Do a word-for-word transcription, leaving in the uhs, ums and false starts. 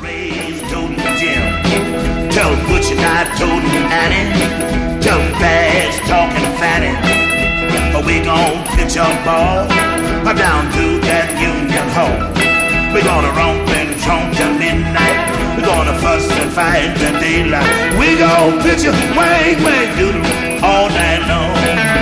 Ray's toting Jim. Tell Butcher Guy toting Annie. Tell Bags talking Fanny. We gon' pitch a ball down to that Union Hall. We gonna romp and tromp till midnight. We gonna fuss and fight till daylight. We gon' pitch a wang wang doodle all night long.